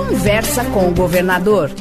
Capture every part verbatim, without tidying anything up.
Conversa com o Governador.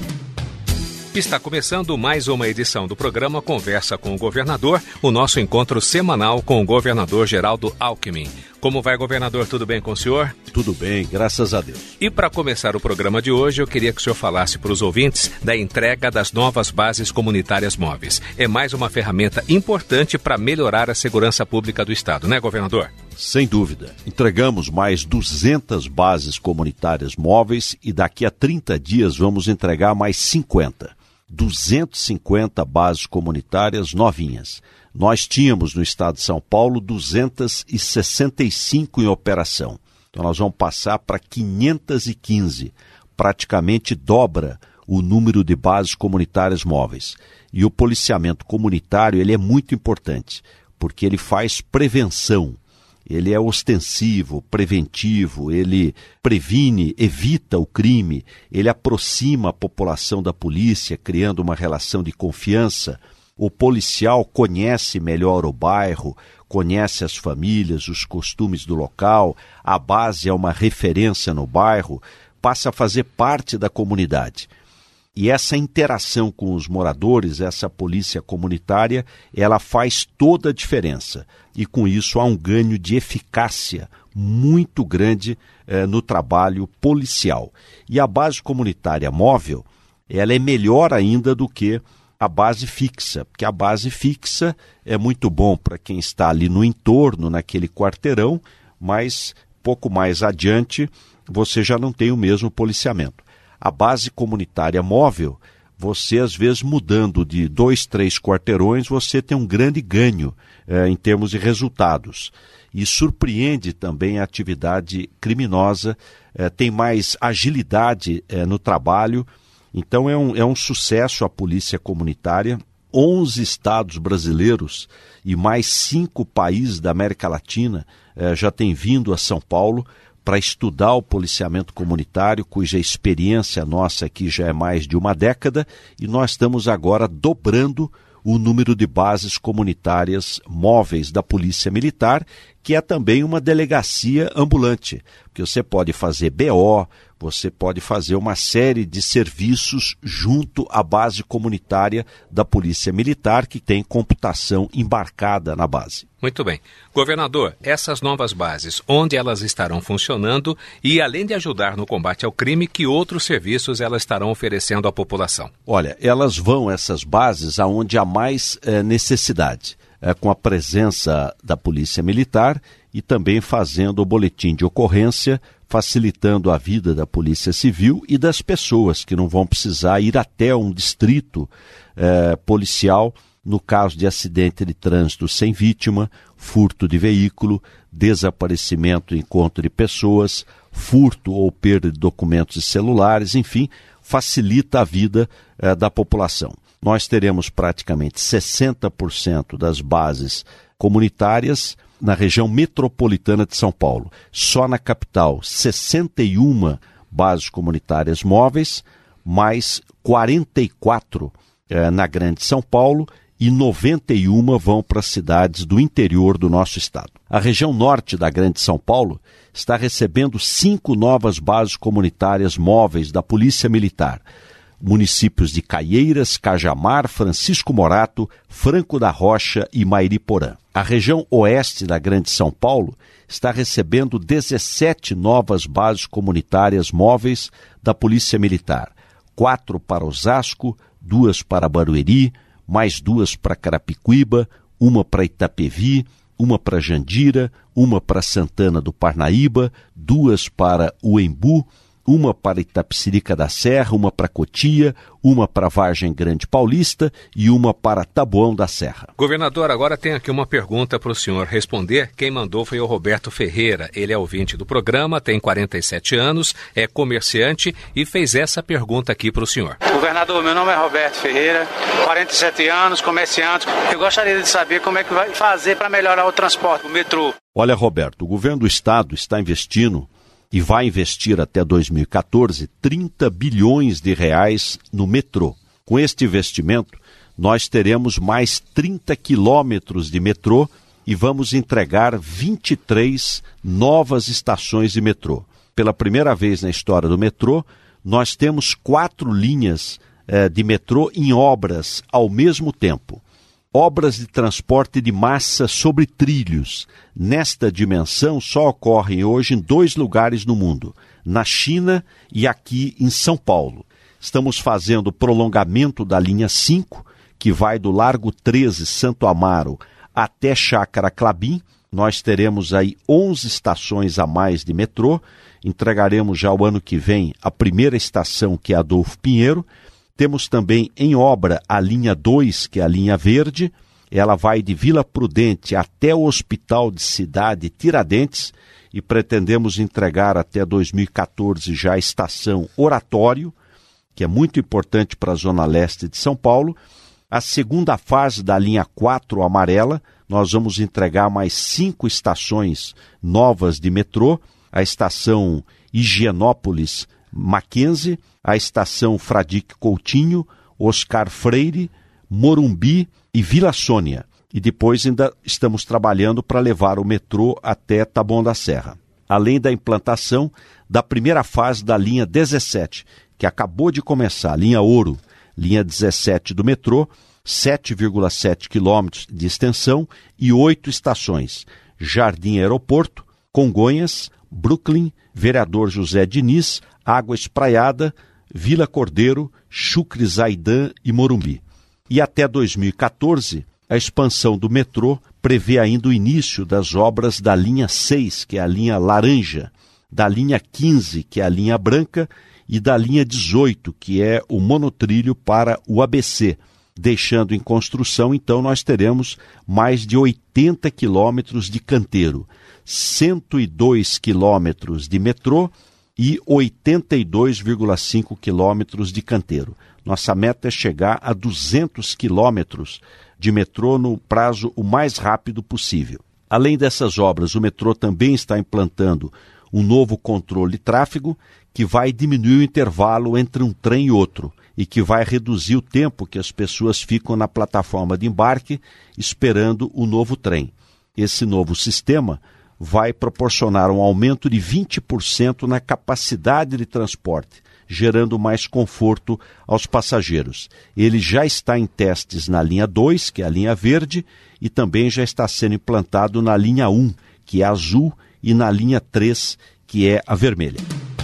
Está começando mais uma edição do programa Conversa com o Governador, o nosso encontro semanal com o governador Geraldo Alckmin. Como vai, governador? Tudo bem com o senhor? Tudo bem, graças a Deus. E para começar o programa de hoje, eu queria que o senhor falasse para os ouvintes da entrega das novas bases comunitárias móveis. É mais uma ferramenta importante para melhorar a segurança pública do Estado, né, governador? Sem dúvida. Entregamos mais duzentas bases comunitárias móveis e daqui a trinta dias vamos entregar mais cinquenta. duzentas e cinquenta bases comunitárias novinhas. Nós tínhamos no estado de São Paulo duzentas e sessenta e cinco em operação. Então nós vamos passar para quinhentas e quinze, praticamente dobra o número de bases comunitárias móveis. E o policiamento comunitário ele é muito importante, porque ele faz prevenção. Ele é ostensivo, preventivo, ele previne, evita o crime, ele aproxima a população da polícia, criando uma relação de confiança. O policial conhece melhor o bairro, conhece as famílias, os costumes do local, a base é uma referência no bairro, passa a fazer parte da comunidade. E essa interação com os moradores, essa polícia comunitária, ela faz toda a diferença. E com isso há um ganho de eficácia muito grande eh, no trabalho policial. E a base comunitária móvel, ela é melhor ainda do que a base fixa, porque a base fixa é muito bom para quem está ali no entorno, naquele quarteirão, mas pouco mais adiante você já não tem o mesmo policiamento. A base comunitária móvel, você às vezes mudando de dois, três quarteirões, você tem um grande ganho eh, em termos de resultados. E surpreende também a atividade criminosa, eh, tem mais agilidade eh, no trabalho. Então é um, é um sucesso a polícia comunitária. onze estados brasileiros e mais cinco países da América Latina eh, já têm vindo a São Paulo para estudar o policiamento comunitário, cuja experiência nossa aqui já é mais de uma década, e nós estamos agora dobrando o número de bases comunitárias móveis da Polícia Militar, que é também uma delegacia ambulante, porque você pode fazer B O, você pode fazer uma série de serviços junto à base comunitária da Polícia Militar, que tem computação embarcada na base. Muito bem. Governador, essas novas bases, onde elas estarão funcionando e, além de ajudar no combate ao crime, que outros serviços elas estarão oferecendo à população? Olha, elas vão, essas bases, aonde há mais é, necessidade, é, com a presença da Polícia Militar e também fazendo o boletim de ocorrência, facilitando a vida da Polícia Civil e das pessoas que não vão precisar ir até um distrito eh, policial no caso de acidente de trânsito sem vítima, furto de veículo, desaparecimento e encontro de pessoas, furto ou perda de documentos e celulares, enfim, facilita a vida eh, da população. Nós teremos praticamente sessenta por cento das bases comunitárias na região metropolitana de São Paulo. Só na capital, sessenta e uma bases comunitárias móveis, mais quarenta e quatro eh, na Grande São Paulo e noventa e uma vão para cidades do interior do nosso estado. A região norte da Grande São Paulo está recebendo cinco novas bases comunitárias móveis da Polícia Militar. Municípios de Caieiras, Cajamar, Francisco Morato, Franco da Rocha e Mairiporã. A região oeste da Grande São Paulo está recebendo dezessete novas bases comunitárias móveis da Polícia Militar. Quatro para Osasco, duas para Barueri, mais duas para Carapicuíba, uma para Itapevi, uma para Jandira, uma para Santana do Parnaíba, duas para Uembu, uma para Itapecerica da Serra, uma para Cotia, uma para Vargem Grande Paulista e uma para Taboão da Serra. Governador, agora tem aqui uma pergunta para o senhor responder. Quem mandou foi o Roberto Ferreira. Ele é ouvinte do programa, tem quarenta e sete anos, é comerciante e fez essa pergunta aqui para o senhor. Governador, meu nome é Roberto Ferreira, quarenta e sete anos, comerciante. Eu gostaria de saber como é que vai fazer para melhorar o transporte, o metrô. Olha, Roberto, o governo do estado está investindo e vai investir até dois mil e catorze trinta bilhões de reais no metrô. Com este investimento, nós teremos mais trinta quilômetros de metrô e vamos entregar vinte e três novas estações de metrô. Pela primeira vez na história do metrô, nós temos quatro linhas eh, de metrô em obras ao mesmo tempo. Obras de transporte de massa sobre trilhos. Nesta dimensão só ocorrem hoje em dois lugares no mundo, na China e aqui em São Paulo. Estamos fazendo o prolongamento da linha cinco, que vai do Largo treze, Santo Amaro, até Chácara Clabim. Nós teremos aí onze estações a mais de metrô. Entregaremos já o ano que vem a primeira estação, que é Adolfo Pinheiro. Temos também em obra a linha dois, que é a linha verde. Ela vai de Vila Prudente até o Hospital de Cidade Tiradentes e pretendemos entregar até dois mil e quatorze já a estação Oratório, que é muito importante para a Zona Leste de São Paulo. A segunda fase da linha quatro amarela, nós vamos entregar mais cinco estações novas de metrô, a estação Higienópolis Mackenzie, a estação Fradique Coutinho, Oscar Freire, Morumbi e Vila Sônia. E depois ainda estamos trabalhando para levar o metrô até Taboão da Serra. Além da implantação da primeira fase da linha dezessete, que acabou de começar, linha Ouro, linha dezessete do metrô, sete vírgula sete quilômetros de extensão e oito estações. Jardim Aeroporto, Congonhas, Brooklyn, Vereador José Diniz, Água Espraiada, Vila Cordeiro, Chucre Zaidan e Morumbi. E até dois mil e quatorze, a expansão do metrô prevê ainda o início das obras da linha seis, que é a linha laranja, da linha quinze, que é a linha branca, e da linha dezoito, que é o monotrilho para o A B C. Deixando em construção, então, nós teremos mais de oitenta quilômetros de canteiro, cento e dois quilômetros de metrô e oitenta e dois vírgula cinco quilômetros de canteiro. Nossa meta é chegar a duzentos quilômetros de metrô no prazo o mais rápido possível. Além dessas obras, o metrô também está implantando um novo controle de tráfego que vai diminuir o intervalo entre um trem e outro e que vai reduzir o tempo que as pessoas ficam na plataforma de embarque esperando o novo trem. Esse novo sistema vai proporcionar um aumento de vinte por cento na capacidade de transporte, gerando mais conforto aos passageiros. Ele já está em testes na linha dois, que é a linha verde, e também já está sendo implantado na linha um, que é a azul, e na linha três, que é a vermelha.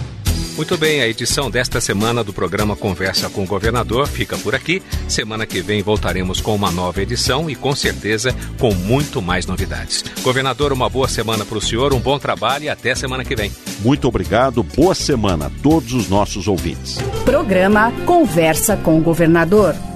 Muito bem, a edição desta semana do programa Conversa com o Governador fica por aqui. Semana que vem voltaremos com uma nova edição e, com certeza, com muito mais novidades. Governador, uma boa semana para o senhor, um bom trabalho e até semana que vem. Muito obrigado, boa semana a todos os nossos ouvintes. Programa Conversa com o Governador.